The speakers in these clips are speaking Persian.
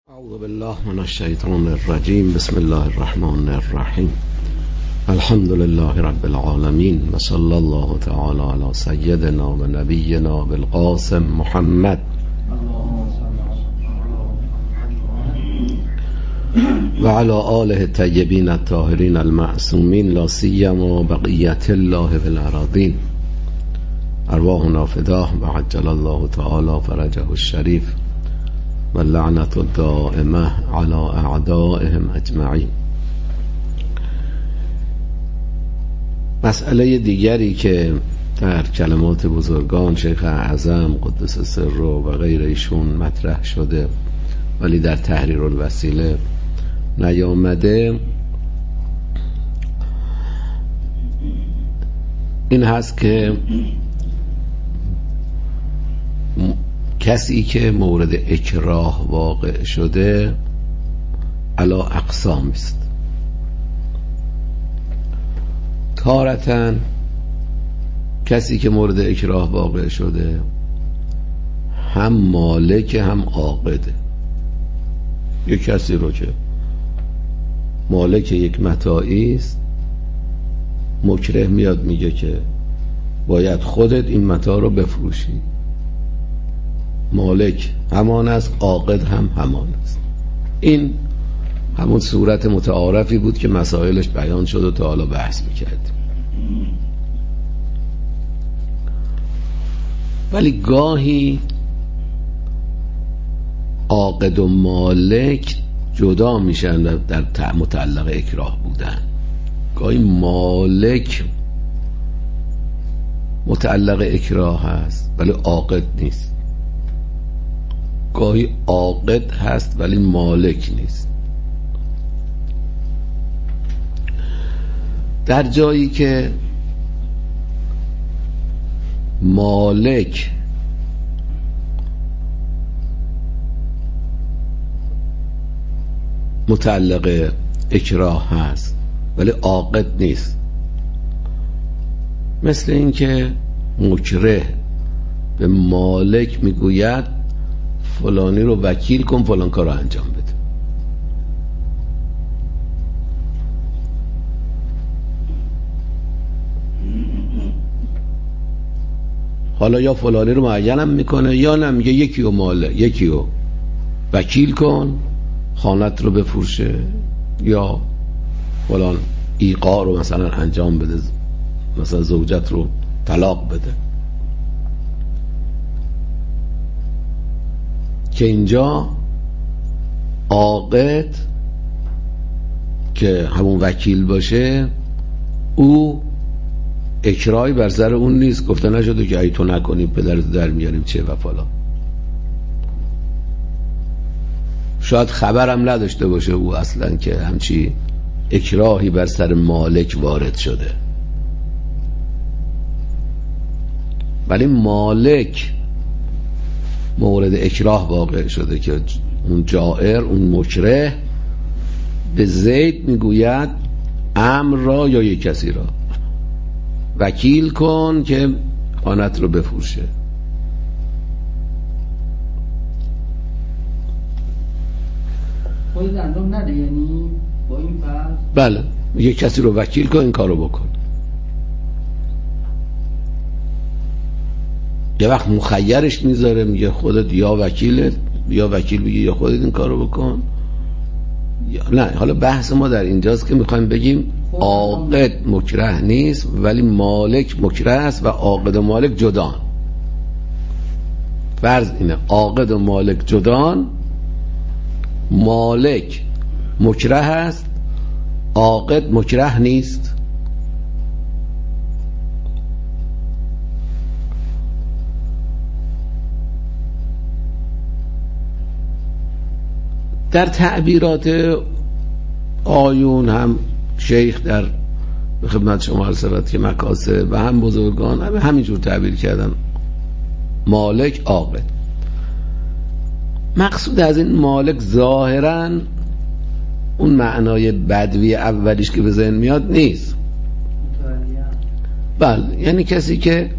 اعوذ بالله من الشیطان الرجیم. بسم الله الرحمن الرحیم. الحمد لله رب العالمین و صلی الله تعالی علی سیدنا و نبینا بالقاسم محمد و علی آله الطیبین الطاهرین المعصومین لا سیما بقیت الله فی الارضین. ارواحنا فداه و عجل الله تعالی فرجه الشریف و لعنت الدائمه علی اعدائهم اجمعین. مسئله دیگری که در کلمات بزرگان شیخ اعظم قدس سره و غیر ایشون مطرح شده ولی در تحریر الوسیله نیامده، این هست که کسی که مورد اکراه واقع شده علی اقسام است. تارةً کسی که مورد اکراه واقع شده هم مالک هم عاقده. یک کسی رو که مالک یک متاعی است، مکره میاد میگه که باید خودت این متاع رو بفروشی. مالک همان است، عاقد هم همان است. این همون صورت متعارفی بود که مسائلش بیان شد و تا حالا بحث میکردیم. ولی گاهی عاقد و مالک جدا میشن در متعلق اکراه بودن. گاهی مالک متعلق اکراه هست ولی عاقد نیست. گاهی عاقد هست ولی مالک نیست. در جایی که مالک متعلق اکراه هست ولی عاقد نیست، مثل این که مکره به مالک میگوید فلانی رو وکیل کن فلان کار رو انجام بده. حالا یا فلانی رو معینم میکنه یا نمیگه یکی رو وکیل کن خانت رو بفروشه یا فلان ایقاع رو مثلا انجام بده، مثلا زوجت رو طلاق بده. که اینجا عاقد که همون وکیل باشه او اکراهی بر سر اون نیست، گفته نشده که ای تو نکنی پدرت در میاریم چه و فلان. شاید خبرم نداشته باشه او اصلا که همچی اکراهی بر سر مالک وارد شده. ولی مالک مورد اکراه واقع شده که اون جائر، اون مکره به زید میگوید امر را یا یک کسی را وکیل کن که خانت رو بفروشه. خودت انجام نده، یعنی با این فرض بله یک کسی رو وکیل کن این کارو بکن. یه وقت مخیرش میذاره میگه خودت یا وکیل بگی یا خودت این کارو بکن یا نه. حالا بحث ما در اینجاست که میخوایم بگیم عاقد مکره نیست ولی مالک مکره است و عاقد و مالک جدان. فرض اینه عاقد و مالک جدان، مالک مکره است عاقد مکره نیست. در تعبیرات آیون هم شیخ در خدمت شما عرض شود که مکاسب و هم بزرگان همینجور تعبیر کردن مالک عاقد. مقصود از این مالک ظاهرا اون معنای بدوی اولیش که به ذهن میاد نیست. بله یعنی کسی که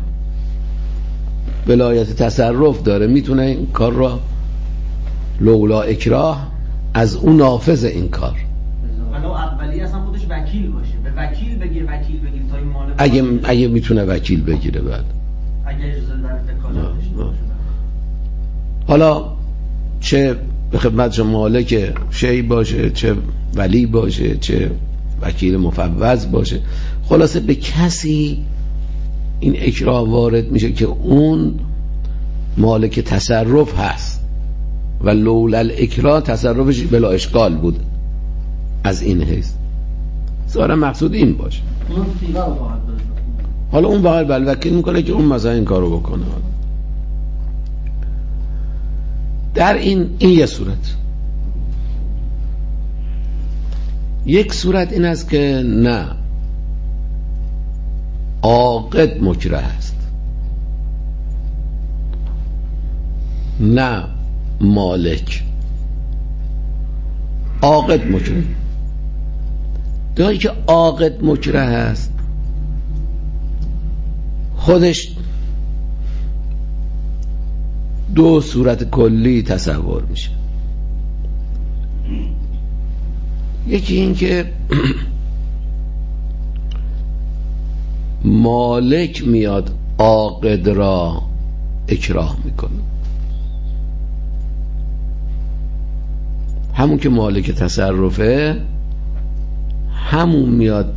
ولایت تصرف داره میتونه این کار را لولا اکراه از اون نافذ این کار. ولو اولی اصلا خودش وکیل باشه، به وکیل بگیر تا این مال اگه میتونه وکیل بگیره بعد اگه اجازه در وکالت داشته باشه. حالا چه به خدمت مالک شی باشه، چه ولی باشه، چه وکیل مفوض باشه، خلاصه به کسی این اکراه وارد میشه که اون مالک تصرف هست و لولا الاکراه تصرفش بلا اشکال بود. از این حیث ظاهرا مقصود این باشه. اون سیغه رو باید داشت. حالا اون بغل بلوکیل میکنه که اون مثلا این کارو بکنه. در این یه صورت. یک صورت این است که نه، عاقد مکره است، نه مالک. عاقد مکره. جایی که عاقد مکره است خودش دو صورت کلی تصور میشه. یکی این که مالک میاد عاقد را اکراه میکنه، همون که مالک تصرفه همون میاد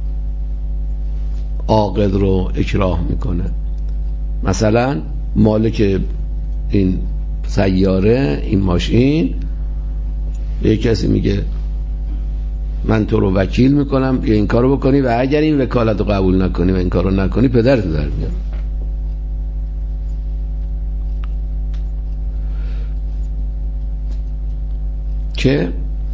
عاقد رو اکراه میکنه. مثلا مالک این سیاره، این ماشین، به کسی میگه من تو رو وکیل میکنم یا این کارو بکنی و اگر این وکالت رو قبول نکنی و این کارو نکنی پدرت در میاد. که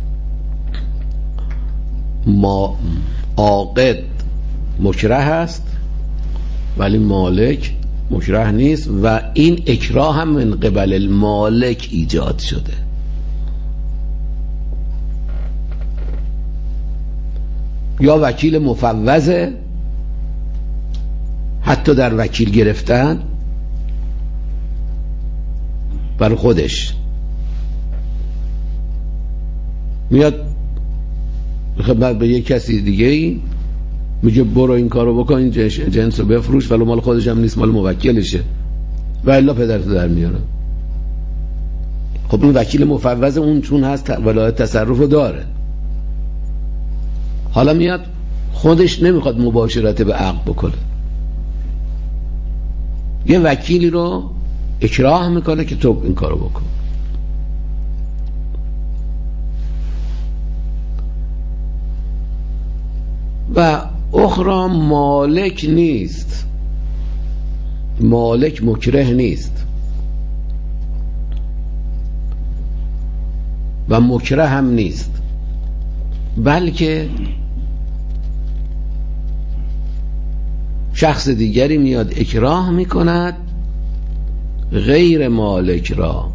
عاقد مکره است ولی مالک مکره نیست و این اکراه هم من قبل المالک ایجاد شده. یا وکیل مفوضه، حتی در وکیل گرفتن برای خودش میاد خدمت به یک کسی دیگه ای میگه برو این کارو بکن، این جنس رو بفروش، ولی مال خودش هم نیست، مال موکلشه و الا پدرتو در میاره. خب این وکیل مفوض اون چون هست ولایت تصرف رو داره، حالا میاد خودش نمیخواد مباشرت به عقد بکنه، یه وکیلی رو اکراه میکنه که تو این کارو بکن. و اخرى مالک نیست، مالک مکره نیست و مکره هم نیست، بلکه شخص دیگری میاد اکراه میکند غیر مالک را،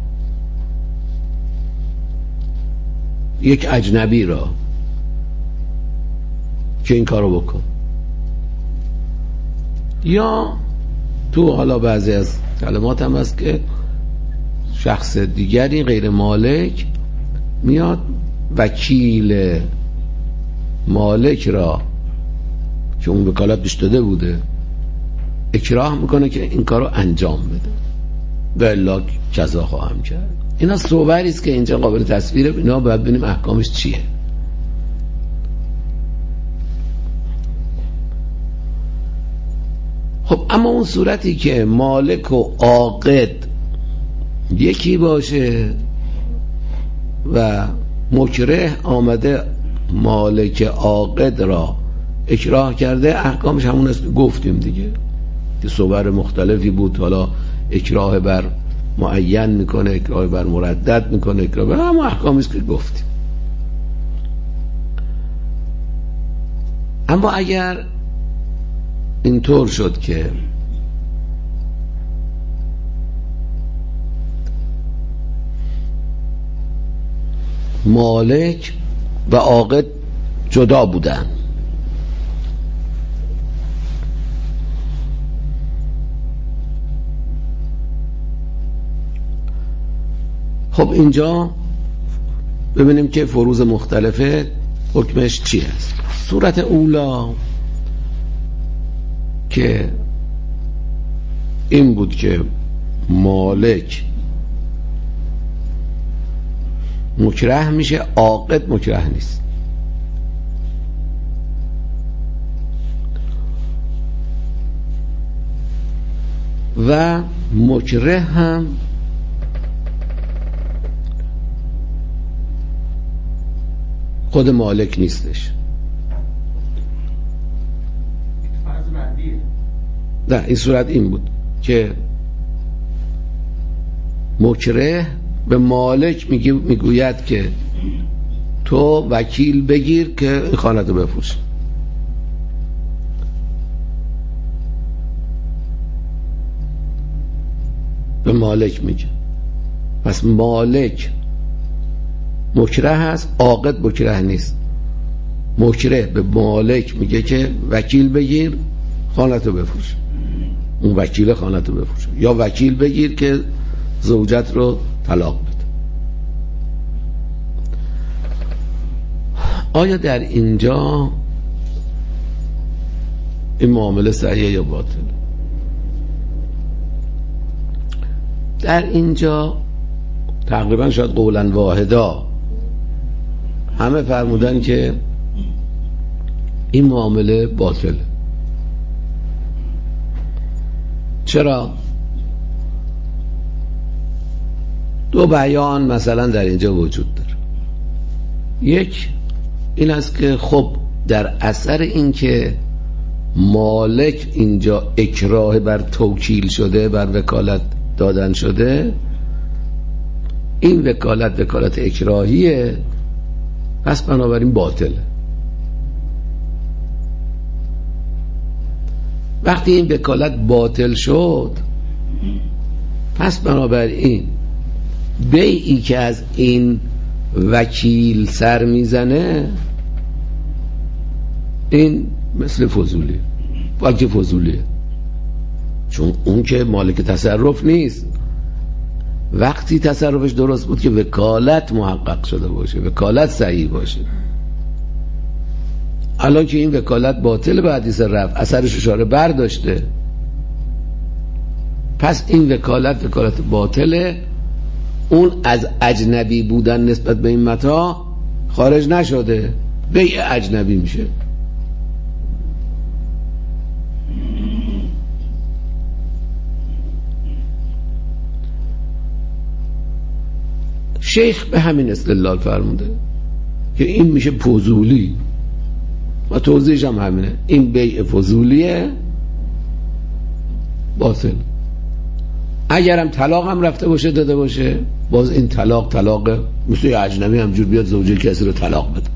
یک اجنبی را که این کارو بکن. یا تو حالا بعضی از کلمات هم هست که شخص دیگری غیر مالک میاد وکیل مالک را که اون وکالت بهش داده بوده اکراه میکنه که این کارو انجام بده و الا جزا خواهم کرد. اینا صوبری است که اینجا قابل تصویره، اینا باید ببینیم احکامش چیه. خب اما اون صورتی که مالک و عاقد یکی باشه و مکره آمده مالک عاقد را اکراه کرده، احکامش همون است گفتیم دیگه که صور مختلفی بود. حالا اکراه بر معین میکنه، اکراه بر مردد میکنه، اکراه بر همون احکامی است که گفتیم. اما اگر اینطور شد که مالک و عاقد جدا بودن، خب اینجا ببینیم که فروض مختلفه حکمش چی هست. صورت اولا که این بود که مالک مکره میشه، عاقد مکره نیست. و مکره هم خود مالک نیستش. فرض بعدیه. نه، این صورت این بود که مکره به مالک میگوید که تو وکیل بگیر که این خانه رو بفروش. به مالک میگه. پس مالک مکره هست، عاقد مکره نیست. مکره به مالک میگه که وکیل بگیر خانه رو بفروش، اون وکیل خانه رو بفروش، یا وکیل بگیر که زوجت رو طلاق بده. آیا در اینجا این معامله صحیحه یا باطل؟ در اینجا تقریبا شاید قولا واحدا همه فرمودن که این معامله باطل. چرا؟ دو بیان مثلا در اینجا وجود داره. یک این است که خب در اثر این که مالک اینجا اکراه بر توکیل شده، بر وکالت دادن شده، این وکالت اکراهیه، پس بنابراین باطله. وقتی این وکالت باطل شد، پس بنابراین بیعی که از این وکیل سر میزنه این مثل فضولیه، بلکه فضولیه، چون اون که مالک تصرف نیست. وقتی تصرفش درست بود که وکالت محقق شده باشه، وکالت صحیح باشه. الان که این وکالت باطل به حدیث رفع اثرش اشاره برداشته، پس این وکالت باطله. اون از اجنبی بودن نسبت به این متاع خارج نشده، بیع اجنبی میشه. شیخ به همین استدلال فرموده که این میشه فضولی و توضیحش هم همینه. این بیع فضولیه، باطل. اگرم طلاق هم رفته باشه داده باشه، باز این طلاق مثل اجنبی همجور بیاد زوجه کسی رو طلاق بده.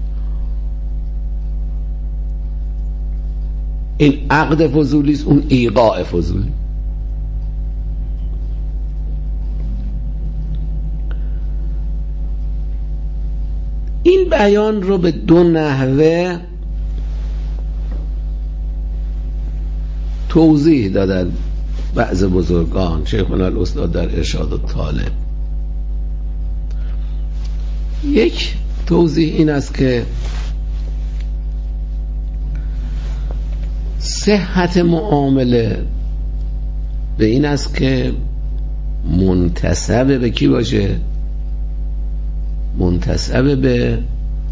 این عقد فضولی است، اون ایقاع فضولی. این بیان رو به دو نحوه توضیح دادن بعض بزرگان، شیخنا الاستاد در ارشاد الطالب. یک توضیح این است که صحت معامله به این است که منتسب به کی باشه؟ منتسب به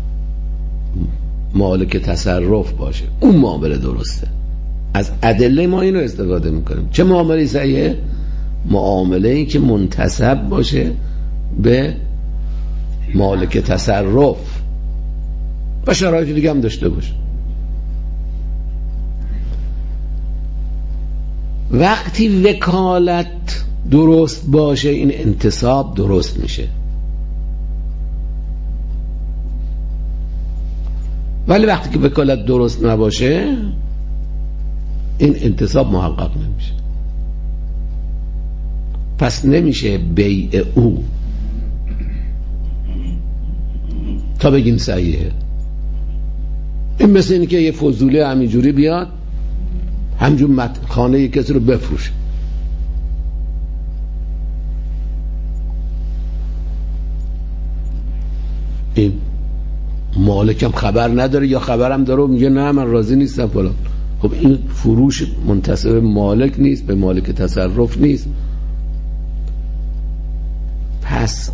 مالک تصرف باشه. اون معامله درسته. از ادله ما اینو استفاده میکنیم. چه معامله صحیحه؟ معامله ای که منتسب باشه به مالک تصرف و شرایط دیگه هم داشته باشه. وقتی وکالت درست باشه این انتصاب درست میشه، ولی وقتی که وکالت درست نباشه این انتصاب محقق نمیشه. پس نمیشه بیع او تا بگیم صحیحه. این مثل اینه که یه فضولی همینجوری بیاد همجور خانه یک کسی رو بفروشه. این مالکم خبر نداره یا خبرم داره و میگه نه من راضی نیستم فلان. خب این فروش منتسب به مالک نیست، به مالک تصرف نیست. پس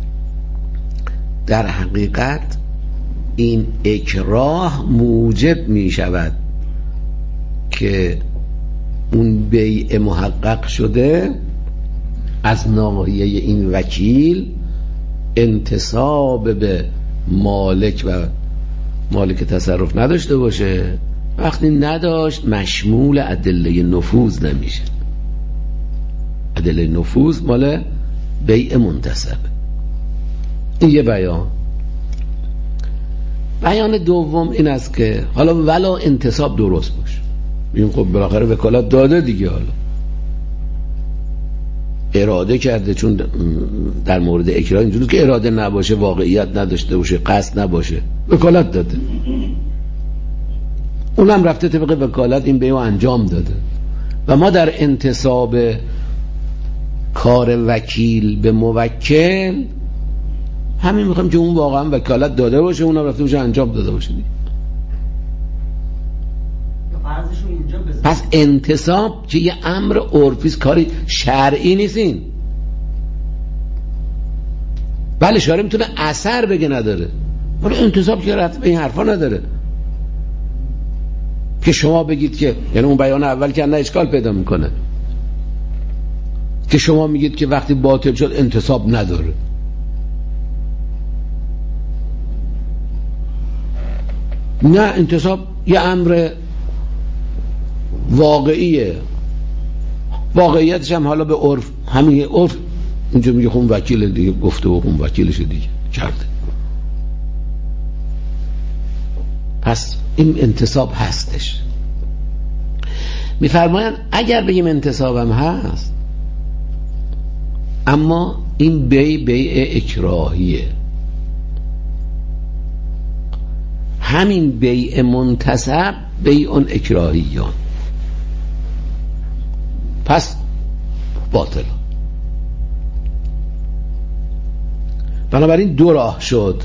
در حقیقت این اکراه موجب می شود که اون بیع محقق شده از ناحیه این وکیل انتساب به مالک و مالک تصرف نداشته باشه. وقتی نداشت مشمول ادله نفوذ نمیشه. ادله نفوذ مال بیع منتسب. این یه بیان دوم این است که حالا ولا انتساب درست باشه، این خب بالاخره وکالت داده دیگه، حالا اراده کرده، چون در مورد اکراه اینجوری که اراده نباشه، واقعیت نداشته باشه، قصد نباشه، وکالت داده، اونم رفته طبق وکالت این بیعو انجام داده و ما در انتساب کار وکیل به موکل همین میخوایم که اون واقعا وکالت داده باشه، اونم رفته باشه انجام داده باشه دیگه. پس انتساب که یه امر عرفی، کاری شرعی نیست. این بله شارع میتونه اثر بگه نداره، ولی انتساب که رفت به این حرفا نداره که شما بگید که، یعنی اون بیان اول که نه اشکال پیدا میکنه که شما میگید که وقتی باطل شد انتساب نداره. نه، انتساب یه امر واقعیه، واقعیتش هم حالا به عرف، همین عرف اینجا میگه خون وکیل دیگه گفته و خون وکیلش دیگه کرده. پس این انتساب هستش. میفرمایند اگر بگیم انتسابم هست، اما این بیع اکراهیه، همین بیع منتسب بیع اکراهیان، پس باطل. بنابراین دو راه شد.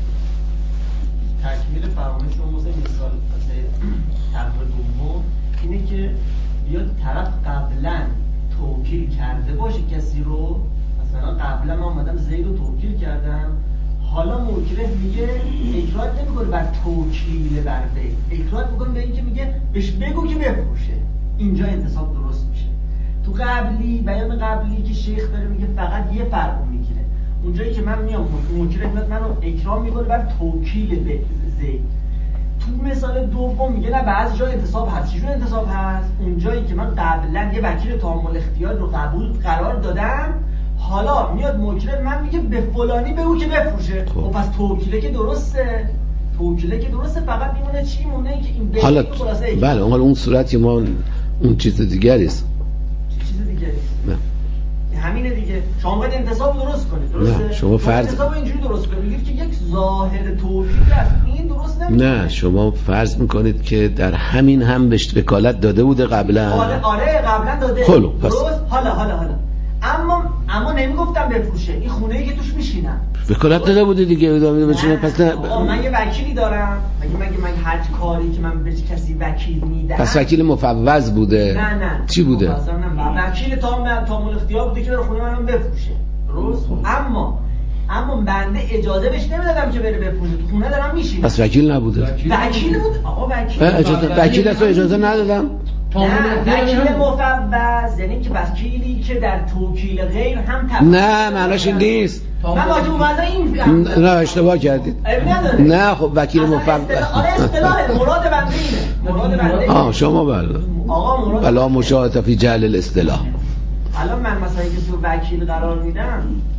تکمیل فراموش رو مثال تقریبا دوم اینه که بیاد طرف قبلا توکیل کرده باشه کسی رو، مثلا قبلا من اومدم زید رو توکیل کردم، حالا موکله میگه اکراه نمیکنه بر توکیل بر بیع، اکراه میکنه به این که میگه بهش بگو که بفروشه. اینجا انتصاب درست میشه. تو قبلی بیان قبلی که شیخ داره میگه فقط یه فرق میگیره، اونجایی که من میام موکله میاد منو اکراه میکنه بر توکیل به زید. تو مثال دوم میگه نه بعضی جای انتصاب هست. چجور انتصاب هست؟ اونجایی که من قبلا یه وکیل تامل اختیار رو قبول قرار دادم، حالا میاد موکله من میگه به فلانی بگو که بفروشه. خب پس توکیله که درسته، توکیله که درسته، فقط میمونه چی مونه که این حالا بله اون صورتی ما اون چیز دیگری است. چیز دیگری است. نه همینه دیگه. شما باید انتصاب درست کنید، درسته؟ نه شما فرض انتصاب اینجوری درست کنید، میگید که یک ظاهر توکیل است، این درست نمیشه. نه شما فرض میکنید که در همین هم بهش وکالت داده بوده قبلا. آره قبلا داده. درست. حالا اما نمیگفتم بفروشه، این خونه‌ای که توش میشینم وکالت داده بوده دیگه. پس من یه وکیلی دارم، مگه من هر کاری که من به کسی وکیل میدم پس وکیل مفوض بوده؟ نه چی بوده؟ وکیل تامل اختیار بوده که بره خونه منم بفروشه، درست؟ اما بنده اجازه بهش نمیدادم که بره بفروشه، تو خونه دارم میشینم. پس وکیل نبوده؟ وکیل بود. آقا وکیل اجازه ندادم. وکیل مفوض یعنی که وکیلی که در توکیل غیر هم تفصیل. نه معناش این نیست. من واجب اومده این نه اشتباه کردید. نه خب وکیل مفوض. آره اصطلاح مراد بنده اینه. مراد بنده. شما بله. آقا مراد. بلا مشاهده فی جعل الاصطلاح. الان من مثلا کسی رو وکیل قرار میدم.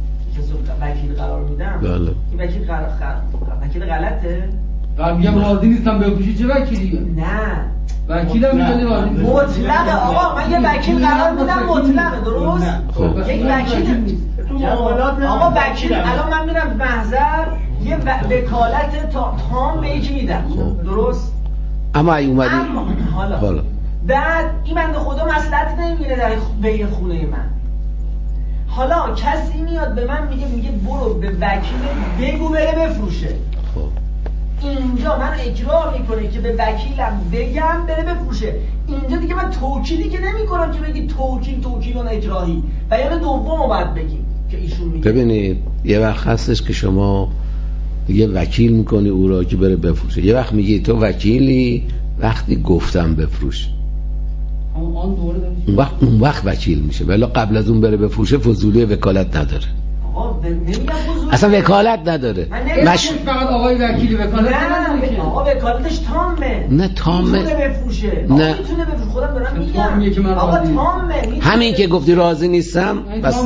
بله. این وکیل غلطه؟ من میگم راضی نیستم بفروشی، چه وکیلیه؟ نه وکیلم میگه راضی نیست. مطلقه آقا، من یه وکیل قرار میدم مطلقه، درست؟ یک وکیل تو معاملات آقا وکیل الان من میرم محضر یه وکالت تام به یکی میدم، درست؟ اما ای اومدی حالا بعد این بنده خدا مصلحت نمیبینه در بیع خونه من، حالا کسی میاد به من میگه برو به وکیل بگو بره بفروشه. اینجا من اکراه میکنه که به وکیلم بگم بره بفروشه. اینجا دیگه من توکیلی که نمیکنم که بگی توکیل اون اکراهی. بیان دومو باید بگیم که ایشون میگه. ببینید یه وقت هستش که شما دیگه وکیل میکنی او را که بره بفروشه، یه وقت میگی تو وکیلی وقتی گفتم بفروش، اون وقت وکیل میشه، ولی قبل از اون بره بفروشه فضولی وکالت نداره. اصلا وکالت نداره. فقط آقای وکیلی وکالت نداره. آقا وکالتش تامه. نه تامه. میتونه بفروشه. نه میتونه بفروشه. خودم دارم میگم. آقا تامه. همین که گفتی راضی نیستم بس.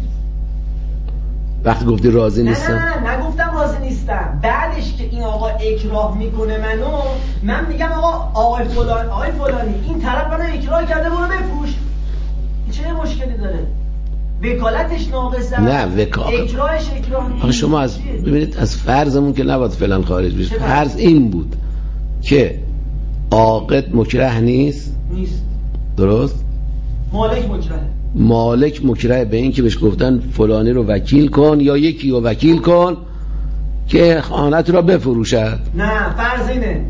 وقتی گفتی راضی نیستم. نه نگفتم راضی نیستم. بعدش که این آقا اکراه میکنه من میگم آقا آقای فلانی این طرف منو اکراه کرده برو بفروش. چه مشکلی داره؟ وکالتش ناقصه. نه اکراهش اکراه. شما ببینید از فرضمون که نباید فعلا خارج بشه. فرض این بود که عاقد مکره نیست. درست؟ مالک مکره به این که بهش گفتن فلانی رو وکیل کن یا یکی رو وکیل کن که خانت را بفروشد. نه فرض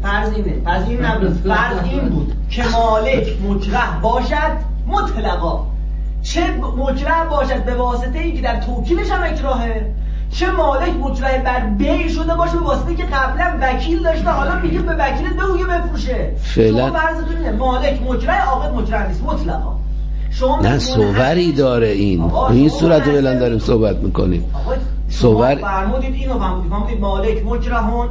این بود که مالک مکره باشد مطلقا، چه مکره باشد به واسطه ای که در توکیلش هم اکراهه، چه مالک مکره بر بیع شده باشه به واسطه که قبلا وکیل داشته حالا میگه به وکیلت بگو که بفروشه. فعلا فرضتون اینه مالک مکره عاقد مکره نیست مطلقا. نه صوری داره این صورت رو بلند داریم صحبت میکنیم. صور فرمودید اینو فهمودید مالک مکرهون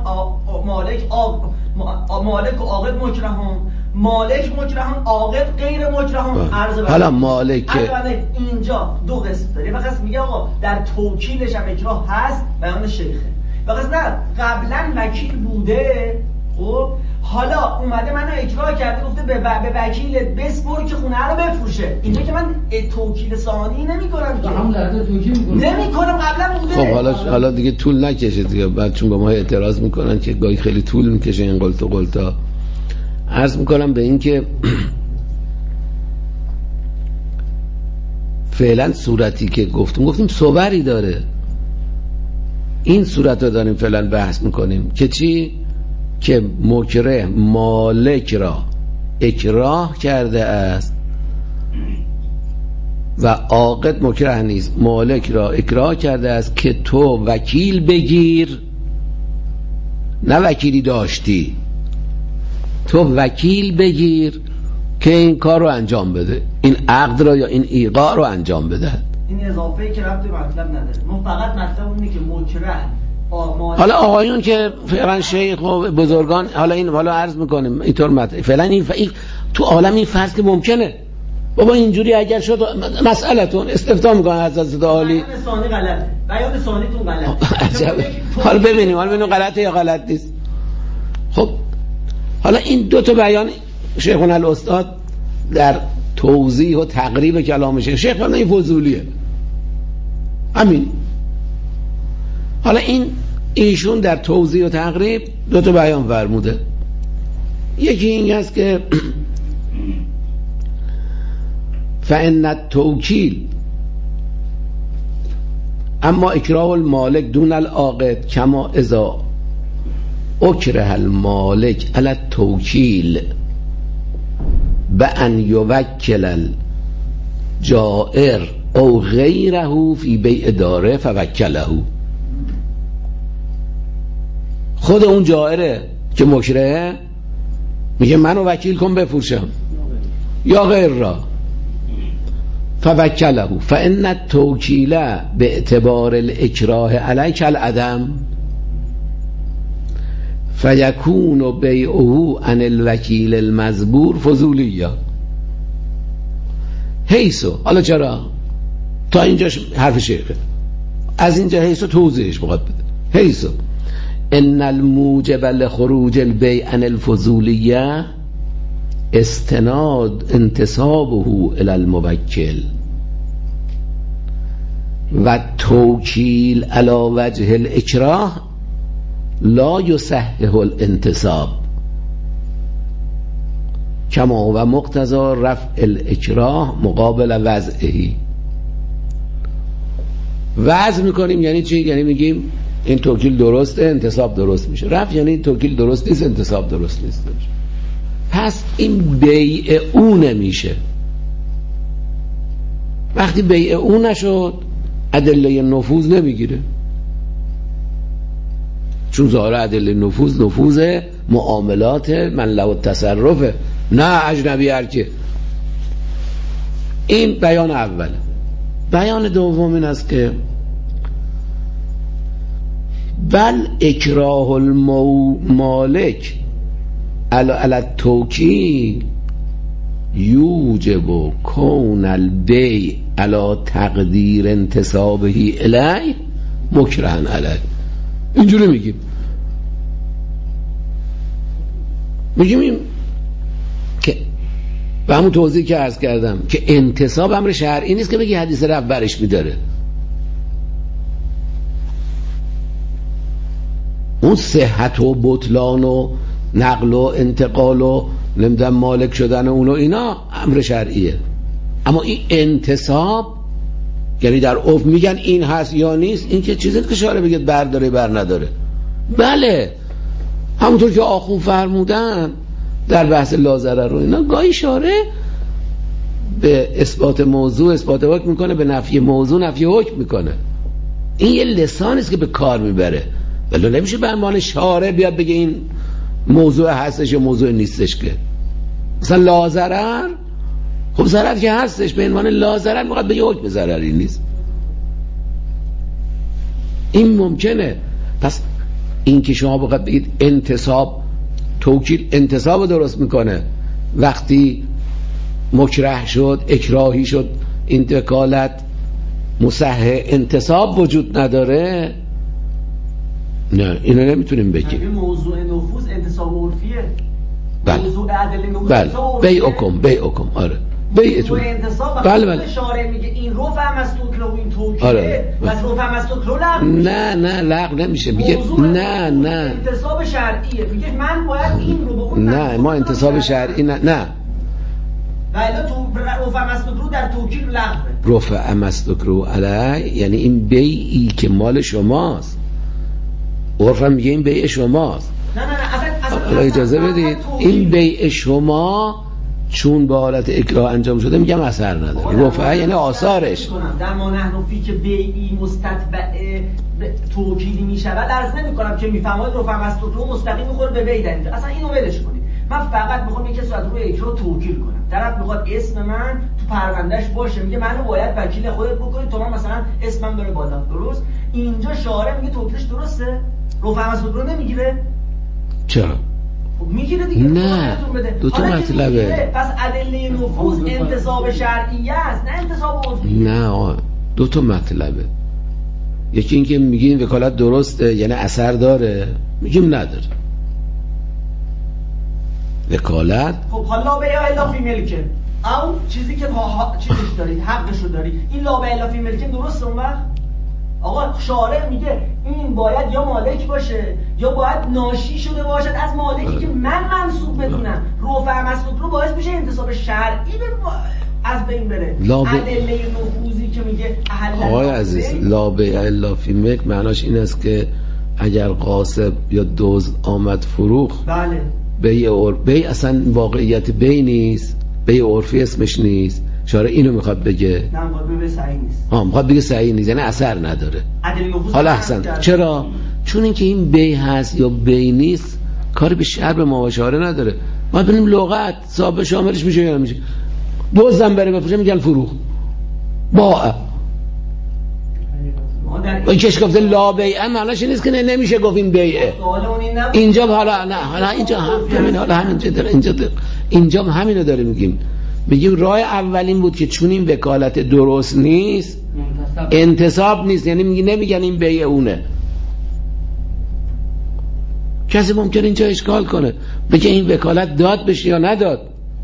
مالک و عاقد مکرهون، مالک مکرهون عاقد غیر مکرهون. حالا مالک اینجا دو قسم داره. یه قسم میگه آقا در توکیلش هم اکراه هست بیان شیخه، و قسم نه قبلا وکیل بوده خب حالا اومده منو اکراه کرده گفته به وکیلت بسپر که خونه رو بفروشه. اینجا که من توکیل ثانی نمی‌کنم که همون لحظه توکیل نمی‌کنم قبلا بوده. خب حالا دیگه طول نکشه دیگه، بعد چون به ما اعتراض میکنن که گاهی خیلی طول میکشه این قلتا. عرض میکنم به این که فعلا صورتی که گفتیم صوری داره. این صورت رو داریم فعلا بحث میکنیم که چی؟ که مکره مالک را اکراه کرده است و عاقد مکره نیست، مالک را اکراه کرده است که تو وکیل بگیر، نه وکیلی داشتی، تو وکیل بگیر که این کار رو انجام بده، این عقد را یا این ایقاع رو انجام بده. این اضافه‌ای که ربطی به مطلب نداره. ما فقط مطلب اونه که مکره حالا آقایون که فعلا شیخ و بزرگان حالا عرض میکنیم اینطور مطلب فعلا این تو عالم این فرض که ممکنه بابا اینجوری اگر شد مسئلتون استفتاء میکنن از حضرت عالی بیان ثانی غلطه، بیان ثانیتون غلطه. حالا ببینیم غلطه یا غلط نیست. خب حالا این دو تا بیان شیخنا الاستاد در توضیح و تقریب کلامشه، شیخ فرمودن این فضولیه همین. حالا ایشون در توضیح و تقریب دو تا بیان فرموده. یکی این است که فإن التوکیل اما اکراه المالک دون العاقد کما اذا اکره المالک علی التوکیل بأن یوکل الجائر او غیره فی بیع داره فوکله. خود اون جائره که مکره میگه منو وکیل کن بفروشم یا غیر را فوکله فإن التوکیل به اعتبار الاکراه علیک العدم فیکون بیعه عن الوکیل المزبور فضولیه. حیثو حالا چرا تا اینجاش حرف شیخه، از اینجا حیثو توضیحش بخواد بده. حیثو ان الموجب لخروج البیع عن الفضولیه استناد انتصابه الى الموکل و توکیل علی وجه الاکراه لا یصحح الانتصاب کما و مقتضا رفع الاکراه مقابل وضعه. وضع میکنیم یعنی چی؟ یعنی میگیم این توکیل درسته، انتصاب درست میشه. رفع یعنی توکیل درست نیست، انتصاب درست نیست. پس این بیع او نمیشه. وقتی بیع او نشد ادله نفوذ نمیگیره، چون ظاهر ادله نفوذ معاملات من له تصرفه، نه اجنبی هرکه. این بیان اوله. بیان دوم این است که بل اکراه المالک علی التوکیل یوجب کون البیع علی تقدیر انتصابه الیه مکرهن علیه. اینجوری میگیم که به همون توضیح که عرض کردم که انتصاب امر شرعی نیست که بگی حدیث رفع برش میداره. اون صحت و بطلان و نقل و انتقال و نمیدونم مالک شدن اون و اینا امر شرعیه، اما این انتصاب یعنی در عرف میگن این هست یا نیست، این که چیزی که شارع بگه برداره بر نداره. بله همونطور که آخون فرمودن در بحث لازره رو اینا گاهی شارع به اثبات موضوع اثبات حکم میکنه، به نفی موضوع نفی حکم میکنه. این یه لسانی است که به کار میبره، ولی نمیشه به عنوان شارع بیاد بگه این موضوع هستش یا موضوع نیستش. که مثلا لازرر، خب ضرر که هستش، به عنوان لازرر میخواد بگه حکم ضرری نیست. این ممکنه. پس این که شما بخواد بگید انتصاب توکیل انتصاب درست میکنه، وقتی مکره شد اکراهی شد این وکالت مصحح انتصاب وجود نداره، نه اینو نمیتونیم بگیم. موضوع نفوذ انتصاب عرفیه. بله. موضوع عدل نفوذ بله. بیعکم آره بیعتون. بله شارع میگه این رفع هم از توکل و این توکیله. آره. پس رفع هم از توکل لغو میشه. نه لغو نمیشه. میگه نه انتصاب شرعیه. میگه من باید این رو به اون نه ما انتصاب شرعی نه ولی تو رفع هم از توکل در توکیل لغوه. رفع هم از توکل علیه یعنی این بیعی که مال شماست، عرفم میگه این بیع شماست. نه اصلا اجازه بدید این بیع شما چون به حالت اکراه انجام شده میگم اثر نداره. رفعه یعنی آثارش در ما نحنفی که بیعی مستتبع توکیلی میشود عرض نمی کنم که میفهمید رفع از توکل مستقیم میخوره به بیع در اینجا. اصلا اینو ولش کنید. من فقط میخوام یک کسی از روی اکراه توکیل کنم. طرف میخواد اسم من تو پروندهش باشه، میگه منو باید وکیل خودت بکنی تو من مثلا اسمم بره بالا. درست؟ اینجا شارع میگه توکیلش درسته؟ رفع از توکل نمیگیره؟ چرا؟ میگیره دیگه. نه دو تا مطلبه. پس ادله نفوذ انتصاب شرعی است نه انتصاب عرفی. نه دو تا مطلبه. یکی این که میگیم وکالت درسته یعنی اثر داره، میگیم نداره وکالت. خب حالا به الا فی ملکه او چیزی که چیزش دارید حقشو دارید این لا به الا فی ملکه درسته. اون وقت آقا شارع میگه این باید یا مالک باشه یا باید ناشی شده باشد از مالکی که من منصوب بدونم. رفع مسلوک رو باعث میشه انتصاب شرعی از بین بره. ادله نفوذی که میگه اهل آقای عزیز لا بیع الا فی ملک معناش این است که اگر غاصب یا دزد آمد فروخت، بله بیع اصلا واقعیت بیع نیست، بیع عرفی اسمش نیست. شارع اینو میخواد بگه. نه میخواد بگه صحیح نیست. میخواد بگه صحیح نیست یعنی اثر نداره. حالا احسن. چرا؟ چون اینکه این بیع هست یا بیع نیست کاری به شرع به ما و شارع نداره. ما ببینیم لغت صاحب شاملش میشه یا نمیشه. دزدم بره بفروشه میگن فروخ باع. این کش گفته لا بیع معناش نیست که نمیشه گفت این بیعه. اینجا حالا اینجا اینجا همینو داره میگیم راه اولین بود که چون این وکالت درست نیست انتصاب نیست، یعنی نمیگن این بیع اونه. کسی ممکن اینجا اشکال کنه بگه این وکالت داد بشه یا نداد.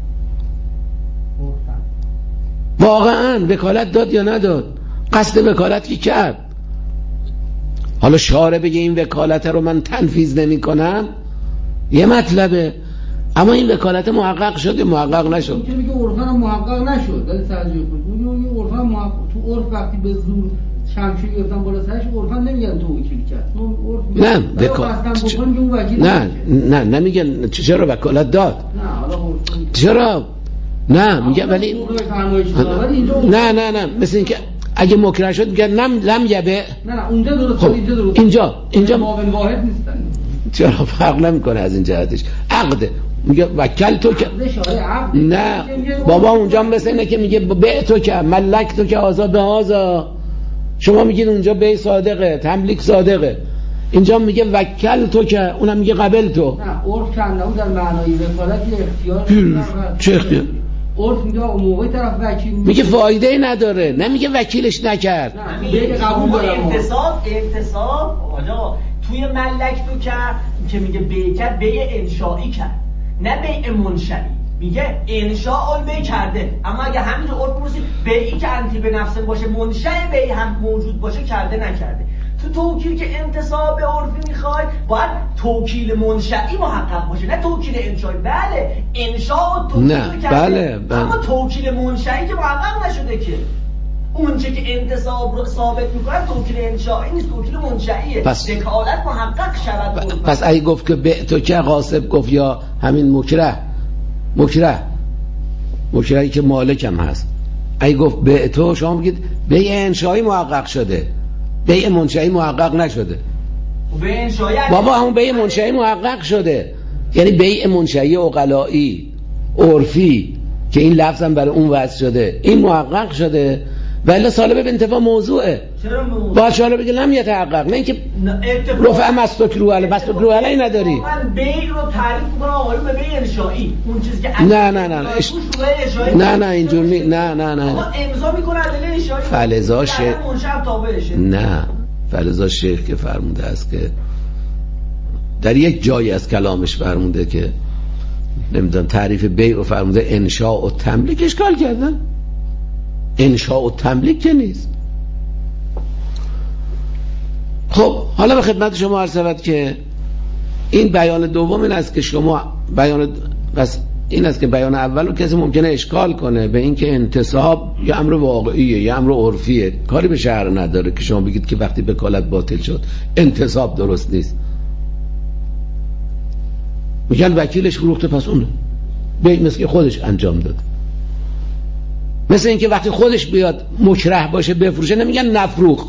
واقعا وکالت داد یا نداد، قصد وکالت کی کرد. حالا شارع بگه این وکالت رو من تنفیذ نمی کنم یه مطلبه، اما این وکالت محقق شد یا محقق نشد. میگه عرفا محقق نشد ولی توجه کنید میگه عرفا محقق تو عرف وقتی به زور شمشیر گفتن بالا سرش عرفا نمیگن توکیل کرد. نه نمیگن چرا وکالت داد. چرا نه میگه ولی نه مثل اینکه اگه مکره شد میگه لم یبه. نه اونجا درست. خب اینجا معاون واحد نیستن. چرا فرق نمیکنه از این جهتش؟ عقده میگه وکل تو که نه بابا اونجا مثل اینه که میگه به تو که ملک تو که آزاد به آزا. شما میگید اونجا به صادقه تملیک صادقه، اینجا میگه وکل تو که اونم میگه قبل تو. نه عرف کنده اون در معنای وکالت اختیار. چه اختیار؟ عرف میگه موقع طرف وکیل میگه فایده ای نداره، نمیگه وکیلش نکرد. به قبول داره. اعتصاب آجا توی ملک تو که میگه بیع کرد بیع انشایی کرد نه بیع منشئی. میگه انشاء البیع کرده، اما اگه همینجا عرف بپرسید بیعی که انتی به نفسه باشه منشأ بیع هم موجود باشه کرده نکرده. تو توکیل که انتصاب عرفی میخوای باید توکیل منشئی محقق باشه نه توکیل انشایی. بله انشاء و توکیل کرده اما توکیل منشئی که محقق نشده که اونچه که انتصاب رو ثابت میکنه توکیل انشایی نیست، توکیل منشئیه. وکالت محقق شود. پس اگه گفت که به تو که غاصب گفت یا همین مکرهی که مالک هم هست، اگه گفت به تو شما بگید بیع انشایی محقق شده، بیع منشئی محقق نشده. بابا همون بیع منشئی محقق شده، یعنی بیع منشئی عقلائی عرفی که این لفظ هم برای اون وضع شده این محقق شده ولی سالبه به انتفاع موضوعه. چرا موضوع؟ باید شاله بگه لم یتحقق، نه اینکه رفع مستکروه علیه مستکروه علیه نداری. من بیع رو تعریف میکنم آقایون به بیع انشایی، اون چیزی که نه اینجور نیست. نه امضا میکنه ادله انشایی فلزا شیخ که فرموده است که در یک جایی از کلامش فرموده که نمیدونم تعریف بیع رو فرموده انشاء و تملیک. اشکال کردن انشاء و تملیک که نیست. خب حالا به خدمت شما عرض شود که این بیان دوم این است که شما این است که بیان اول رو کسی ممکنه اشکال کنه به این که انتصاب یه امر واقعیه یه امر عرفیه، کاری به شرع نداره که شما بگید که وقتی وکالت باطل شد انتصاب درست نیست. میگن وکیلش فروخته پس اون مثل که خودش انجام داد، مثل اینکه وقتی خودش بیاد مکره باشه بفروشه نمیگن نفروخ.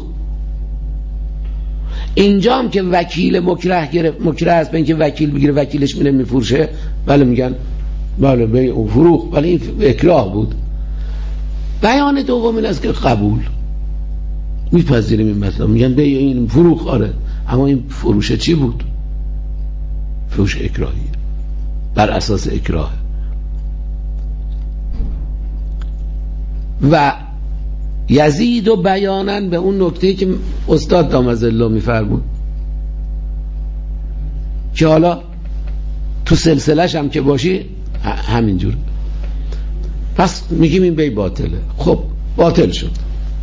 اینجا هم که وکیل مکره است به اینکه وکیل بگیره وکیلش میره میفروشه، بله میگن بله به فروخ، ولی این اکراه بود. بیان دوم این است که قبول میپذیریم این مثلا، میگن به این فروخ آره، اما این فروشه چی بود؟ فروش اکراهی بر اساس اکراه. و یزید و بیانن به اون نکته که استاد دامزالله میفرمود که حالا تو سلسلش هم که باشی همینجور. پس میگیم این بی باطله. خب باطل شد.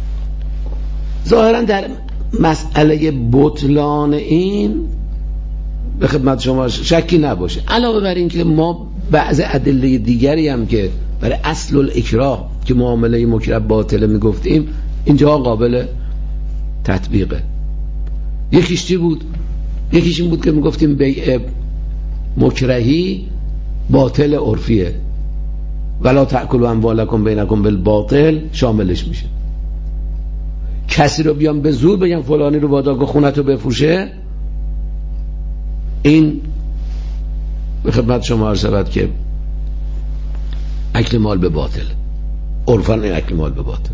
ظاهرا در مسئله بطلان این به خدمت شما شکی نباشه، علاوه بر این که ما بعض ادله دیگری هم که برای اصل الاکراه که معامله مکره باطله میگفتیم اینجا قابل تطبیقه. یکیش چی بود؟ یکیش این بود که میگفتیم بیع مکرهی باطل عرفیه، ولا تأکلوا اموالکم بینکم بالباطل شاملش میشه. کسی رو بیام به زور بگم فلانی رو وادار کن خونتو بفروشه، این به خدمت شما عرض شود که اکل مال به باطل، عرفاً این اکل مال به باطل.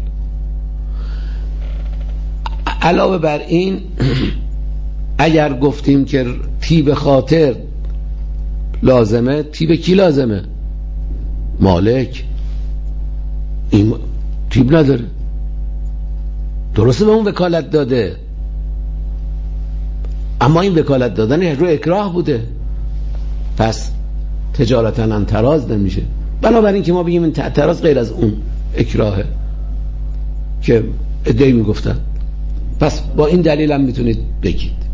علاوه بر این اگر گفتیم که طیب خاطر لازمه، طیب کی لازمه؟ مالک. این طیب نداره، درسته به اون وکالت داده، اما این وکالت دادن رو اکراه بوده، پس تجارتاً انتراز نمیشه. بنابراین که ما بگیم این اعتراض غیر از اون اکراهه که ادعی میگفتن، پس با این دلیل هم میتونید بگید.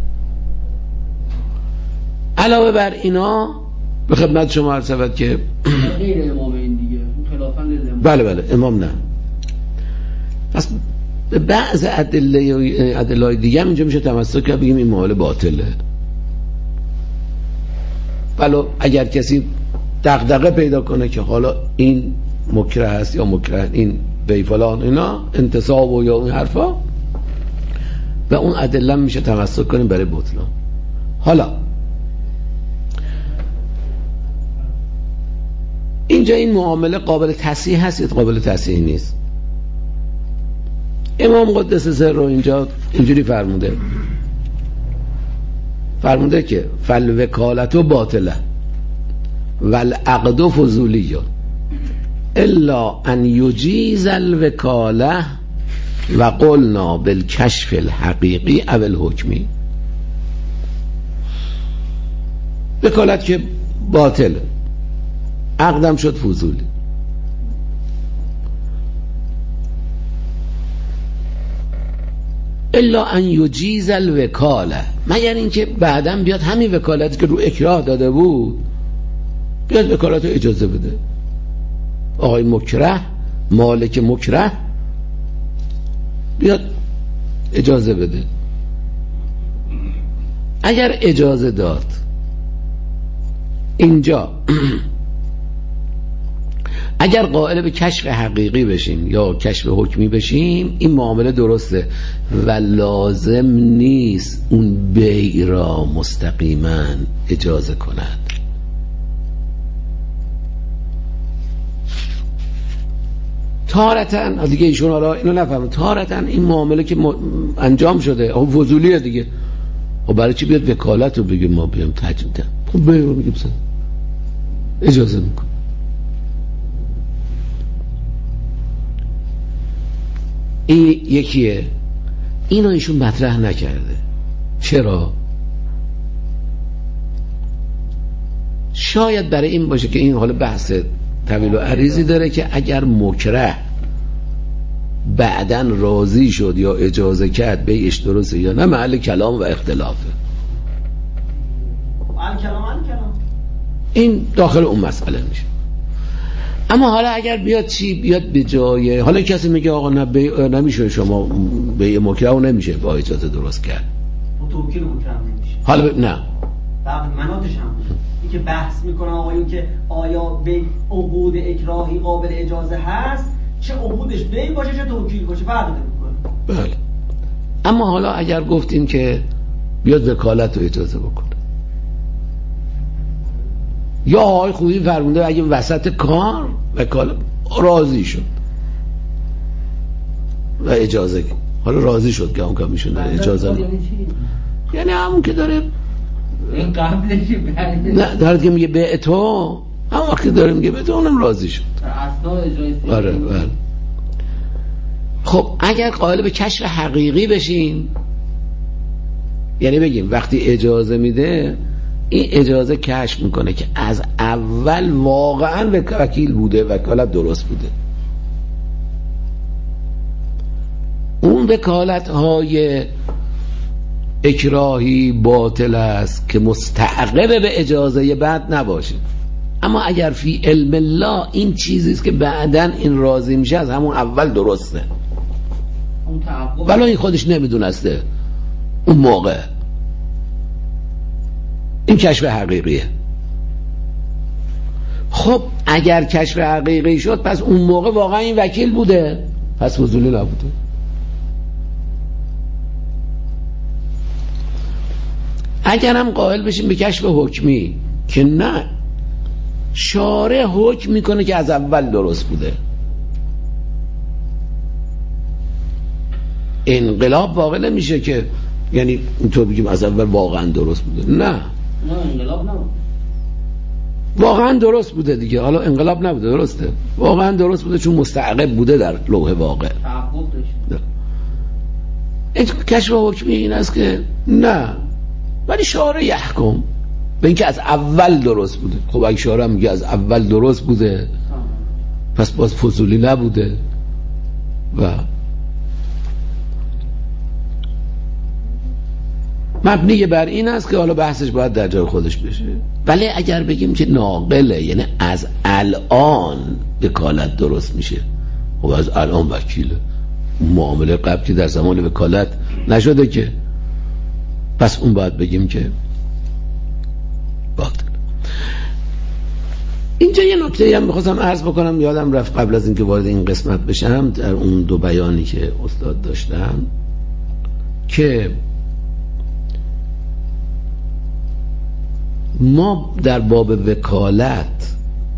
علاوه بر اینا به خدمت شما عرض شود که غیر امام این دیگه خلافاً للامام. بله امام نه. پس به بعض ادله دیگه اینجا میشه تمسک کرد بگیم این معامله باطله. ولو اگر کسی دغدغه پیدا کنه که حالا این مکره است یا مکره این بی فلان اینا انتصاب و یا اون حرفا، و اون ادله میشه تمسک کنیم برای بطلان. حالا اینجا این معامله قابل تصحیح هست یا قابل تصحیح نیست؟ امام قدس سره اینجا اینجوری فرموده که فالوکالت باطله والعقد فضولی الا ان یجیز الوکاله و قلنا بالکشف الحقیقی او الحکمی. وکالت که باطله، عقدم شد فضولی. الا ان یجیز الوکاله، مگر اینکه بعدم بیاد همین وکالتی که رو اکراه داده بود بیاد وکالت رو اجازه بده. آقای مکره، مالک مکره بیاد اجازه بده. اگر اجازه داد اینجا اگر قائل به کشف حقیقی بشیم یا کشف حکمی بشیم این معامله درسته و لازم نیست اون بیع را مستقیما اجازه کند. تارتن دیگه ایشون حالا اینو نفهمه، تارتن این معامله که انجام شده فضولیه دیگه، خب برای چی بیاد وکالت رو بگه ما بیام تجدید؟ خب بیع رو میگیم اجازه میکن. این یکیه، اینو ایشون مطرح نکرده. چرا؟ شاید برای این باشه که این حالا بحث طویل و عریضی داره که اگر مکره بعدن راضی شد یا اجازه کرد بیعش درسته یا نه محل کلام و اختلافه. کلام این داخل اون مسئله میشه. اما حالا اگر بیاد به جای، حالا کسی میگه آقا نه نمیشه شما بیع مکره و نمیشه با اجازه درست کرد، توکیل مکره نمیشه. حالا نه بعد مناتش هم این که بحث میکنه آقا این که آیا به عقود اکراهی قابل اجازه هست، چه عقودش بیع باشه چه توکیل باشه فرق نمیکنه. بله. اما حالا اگر گفتیم که بیاد وکالت رو اجازه بکنه، یا آقای خویی فرمونده اگه وسط کار وکالت راضی شد و اجازه، حالا راضی شد که اون کار میشون داره اجازه یعنی همون که داره این قبلش نه داره که میگه به تو همون وقتی داره میگه به تو اونم راضی شد. آره بله. خب اگر قائل به کشف حقیقی بشین، یعنی بگیم وقتی اجازه میده این اجازه کشف میکنه که از اول واقعا وکیل بوده، وکالت درست بوده. اون وکالت های اکراهی باطل است که مستعقب به اجازه بعد نباشه. اما اگر فی علم الله این چیزی است که بعدن این راضی میشه از همون اول درسته، ولی این خودش نمیدونسته اون موقع، این کشف حقیقیه. خب اگر کشف حقیقی شد پس اون موقع واقعا این وکیل بوده، پس فضولی نبوده. اگر هم قائل بشیم به کشف حکمی که نه شارع حکم میکنه که از اول درست بوده، انقلاب واقع نمیشه که یعنی اینطور بگیم از اول واقعا درست بوده. نه انقلاب نبود، واقعا درست بوده دیگه. حالا انقلاب نبوده، درسته، واقعا درست بوده چون مستعقب بوده در لوح واقع. تعقب داشت. این کشف حکمی این است که نه ولی شارع یحکم به اینکه از اول درست بوده. خب اگه شارع میگه از اول درست بوده پس باز فضولی نبوده و مبنی بر این است که حالا بحثش باید در جای خودش بشه. ولی اگر بگیم که ناقله یعنی از الان وکالت درست میشه، خب از الان وکیله، معامله قبل که در زمان وکالت نشده که، پس اون باید بگیم که باطل. اینجا یه نکته هم می‌خواستم عرض بکنم، یادم رفت قبل از اینکه وارد این قسمت بشم، در اون دو بیانی که استاد داشتن، که ما در باب وکالت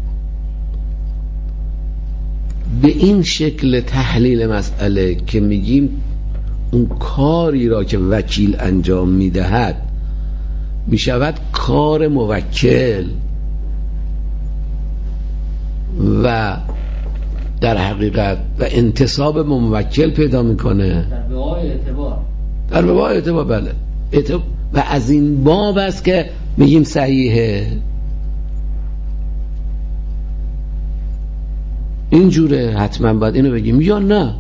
به این شکل تحلیل مسئله که میگیم اون کاری را که وکیل انجام میدهد میشود کار موکل و در حقیقت و انتصاب موکل پیدا میکنه در باب اعتبار بله و از این باب است که میگیم صحیحه، اینجوره حتما باید اینو بگیم، یا نه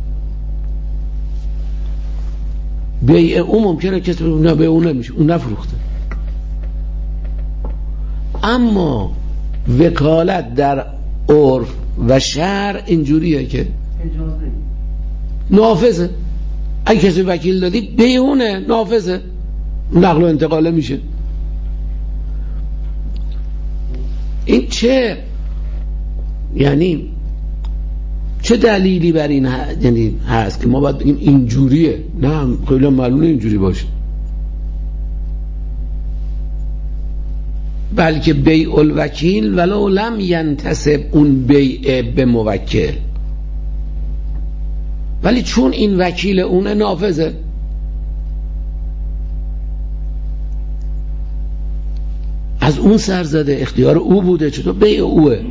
بیع اون ممکنه کسی نه بیع اون نمیشه، اون نفروخته. اما وکالت در عرف و شرع اینجوریه که نافذه، اگه کسی وکیل دادی بیع اونه، نافذه، نقل و انتقاله میشه. این یعنی چه دلیلی بر این یعنی هست که ما باید بگیم اینجوریه؟ نه خیلی معلومه اینجوری باشه، بلکه بیع الوکیل ولو لم ینتسب اون بیع به موکل، ولی چون این وکیل اونه نافذه. از اون سر زده، اختیار او بوده، چطور بیع اوه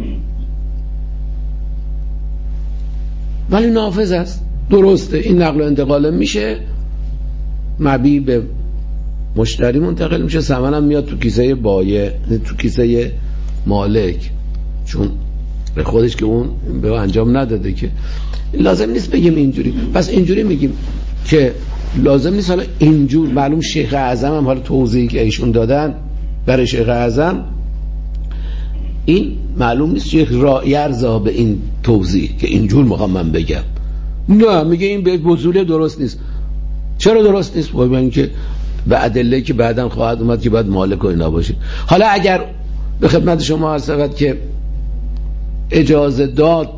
ولی نافذ است، درسته، این نقل و انتقال میشه، مبیع به مشتری منتقل میشه، ثمن هم میاد تو کیسه بایع، تو کیسه مالک، چون به خودش که اون به انجام نداده که. لازم نیست بگیم اینجوری، پس اینجوری میگیم که لازم نیست حالا اینجور. معلوم شیخ اعظم هم حالا توضیحی که ایشون دادن برای شیخ اعظم، این معلوم نیست شیخ یرزا به این توضیح که اینجور میخوام من بگم، نه میگه این به وصوله درست نیست. چرا درست نیست؟ خب اینکه به ادله که بعداً خواهد اومد که باید مالک و اینا باشه. حالا اگر به خدمت شما عرض شود که اجازه داد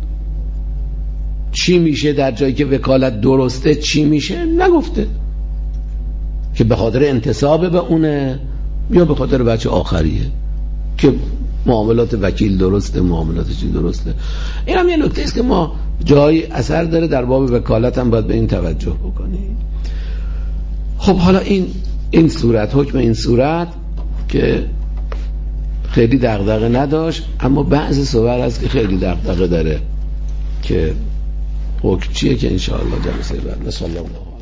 چی میشه در جایی که وکالت درسته، چی میشه نگفته که به خاطر انتساب به اونه یا به خاطر بچه آخریه که معاملات وکیل درسته، معاملات چی درسته. این هم یه نکته است که ما جای اثر داره در باب وکالت هم باید به این توجه بکنیم. خب حالا این صورت، حکم این صورت که خیلی دغدغه نداشت، اما بعضی صور هست که خیلی دغدغه داره که حکم چیه که انشاءالله جلسه بعد. صلی الله